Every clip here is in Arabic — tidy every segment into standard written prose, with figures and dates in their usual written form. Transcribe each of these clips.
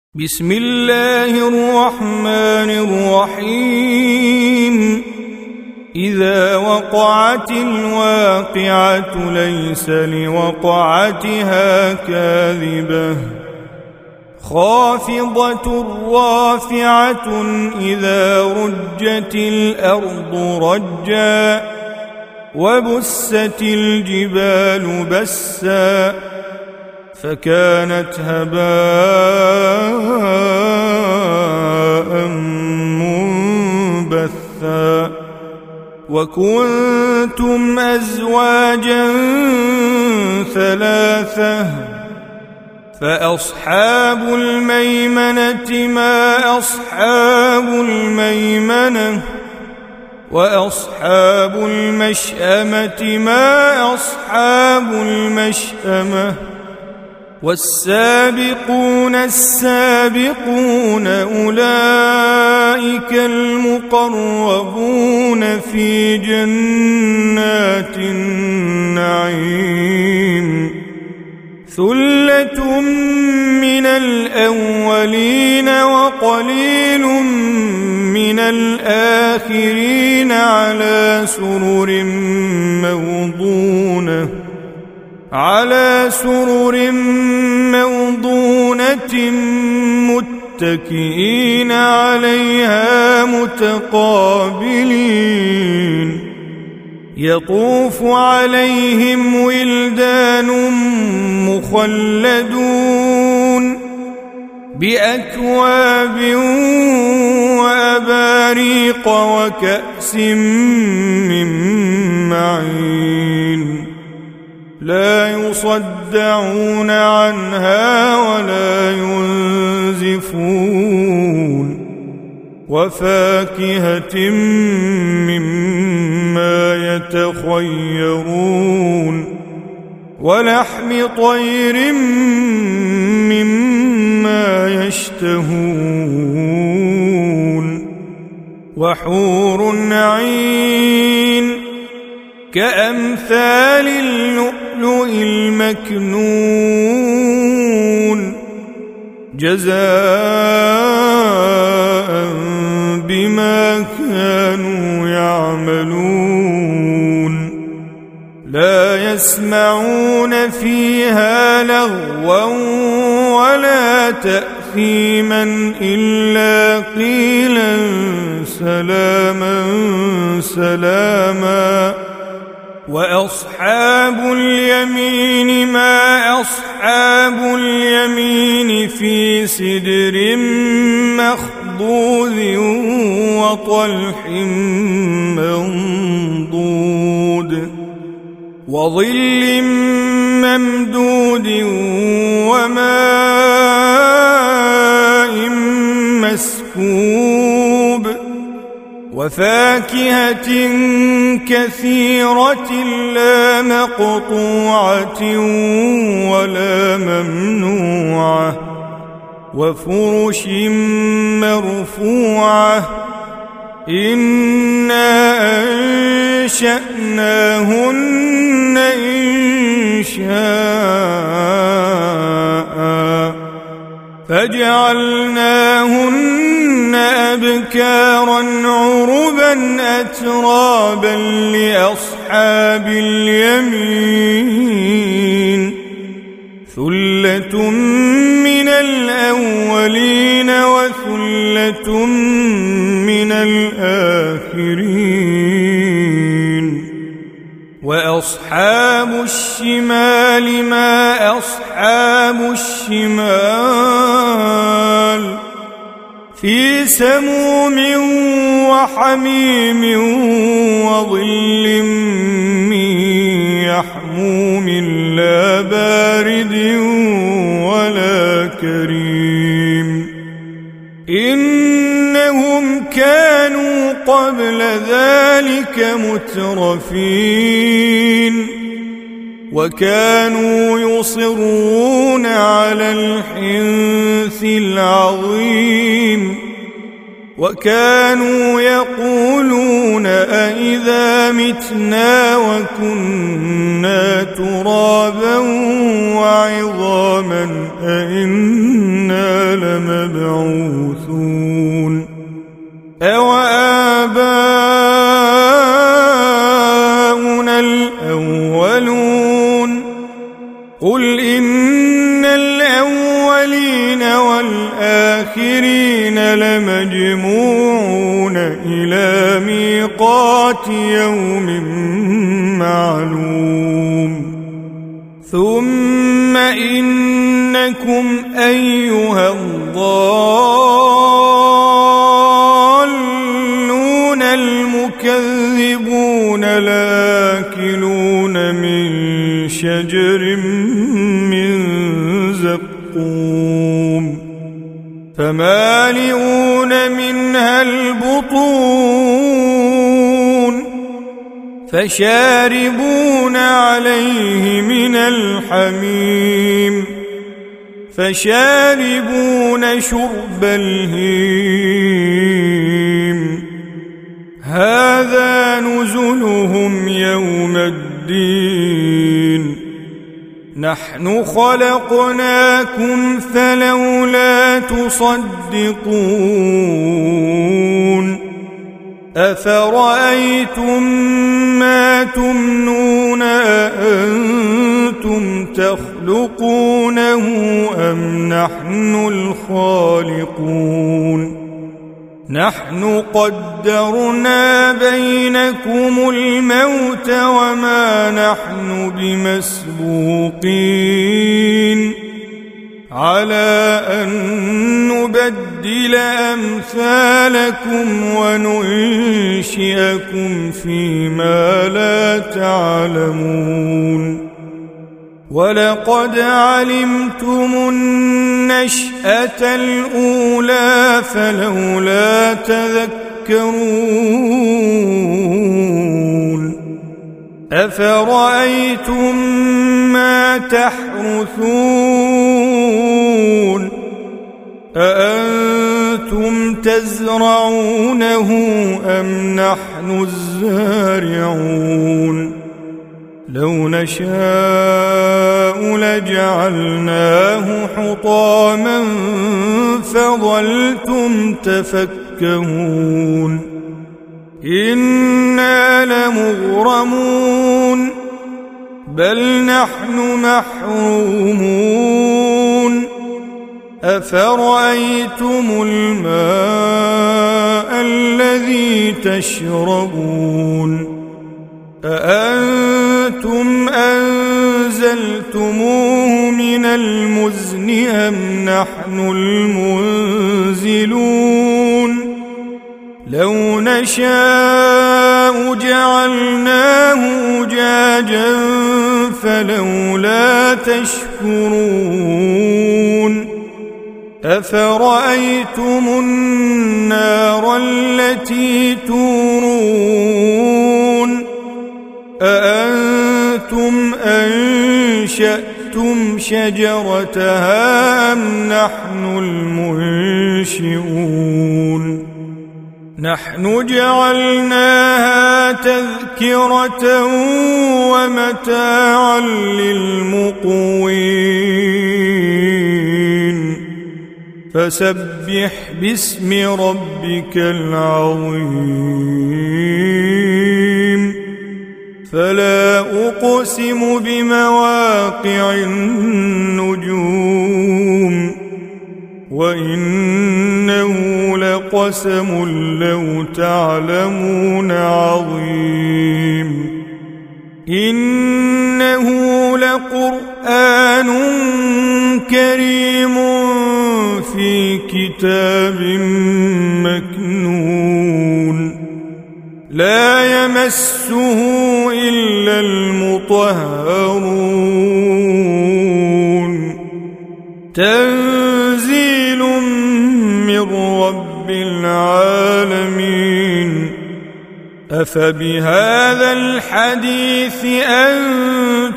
بسم الله الرحمن الرحيم إذا وقعت الواقعة ليس لوقعتها كاذبة خافضة رافعة إذا رجت الأرض رجا وبست الجبال بسا فكانت هباء منبثا وكنتم أزواجا ثلاثة فأصحاب الميمنة ما أصحاب الميمنة وأصحاب المشأمة ما أصحاب المشأمة والسابقون السابقون أولئك المقربون في جنات النعيم ثلة من الأولين وقليل من الآخرين على سرر موضونة متكئين عليها متقابلين يطوف عليهم ولدان مخلدون بأكواب وأباريق وكأس من معين لا يصدعون عنها ولا ينزفون وفاكهة مما يتخيرون ولحم طير مما يشتهون وحور عين كأمثال اللؤلؤ المكنون جزاء بما كانوا يعملون لا يسمعون فيها لغوا ولا تأثيما إلا قيلا سلاما سلاما وأصحاب اليمين ما أصحاب اليمين في سدر مخضود وطلح منضود وظل ممدود وماء مسكوب وفاكهة كثيرة لا مقطوعة ولا ممنوعة وفرش مرفوعة إنا أنشأناهن إنشاء فجعلناهن أبكارا عربا أترابا لأصحاب اليمين ثلة من الأولين وثلة من الآخرين وأصحاب الشمال ما أصحاب الشمال في سموم وحميم وظل من يحموم لا بارد ولا كريم إنهم كانوا قبل ذلك مترفين وكانوا يصرون على الحنث العظيم وكانوا يقولون أئذا متنا وكنا ترابا وعظاما أئنا لمبعوثون أوآباؤنا الأولون قل إن الأولين والآخرين لمجموعون إلى ميقات يوم معلوم ثم إنكم أيها الضالون المكذبون لآكلون من شجر من زقوم فمالئون منها البطون فشاربون عليه من الحميم فشاربون شرب الهيم هذا نزلهم يوم الدين نحن خلقناكم فلولا تصدقون أفرأيتم ما تمنون أأنتم تخلقونه أم نحن الخالقون نحن قدرنا بينكم الموت وما نحن بمسبوقين على أن نبدل أمثالكم وننشئكم فيما لا تعلمون ولقد علمتم النشأة الأولى فلولا تذكرون أفرأيتم ما تحرثون أأنتم تزرعونه أم نحن الزارعون لو نشاء لجعلناه حطاما فظلتم تفكهون إنا لمغرمون بل نحن محرومون أفرأيتم الماء الذي تشربون أأنتم أنزلتموه من المزن أم نحن المنزلون لو نشاء جعلناه أجاجا فلولا تشكرون أفرأيتم النار التي تورون أأنتم أنشأتم شجرتها أم نحن المنشئون نحن جعلناها تذكرة ومتاعا للمقوين فسبح باسم ربك العظيم فلا أقسم بمواقع النجوم وإنه لقسم لو تعلمون عظيم إنه لقرآن كريم في كتاب مكنون لا يمسه إلا المطهرون تنزيل من رب العالمين أفبهذا الحديث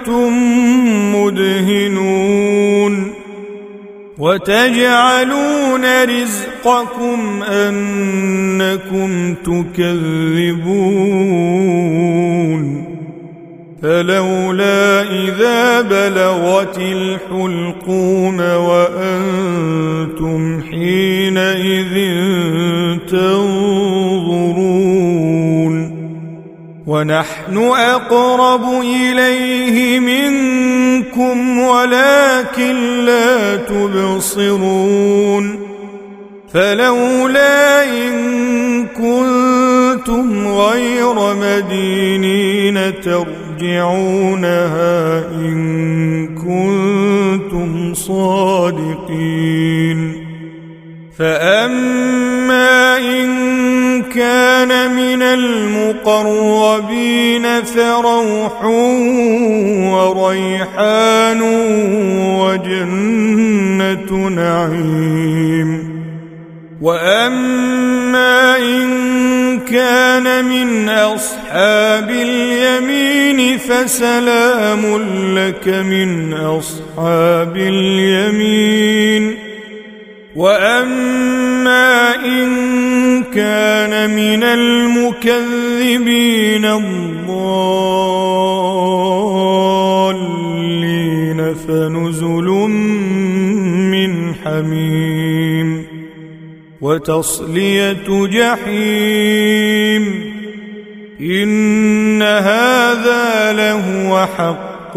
أنتم مدهنون وتجعلون يجعلون رزقكم أنكم تكذبون فلولا إذا بلغت الحلقوم وأنتم حينئذ تنظرون ونحن أقرب إليه منكم ولكن لا تبصرون فلولا إن كنتم غير مدينين ترجعونها إن كنتم صادقين فأما إن كان من المقربين فروح وريحان وجنة نعيم وأما إن كان من أصحاب اليمين فسلام لك من أصحاب اليمين وأما إن كان من المكذبين الضالين فنزل من حميم وتصلية جحيم إن هذا لهو حق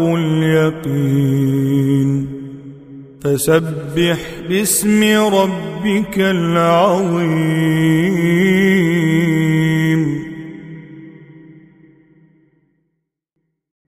اليقين فسبح باسم ربك العظيم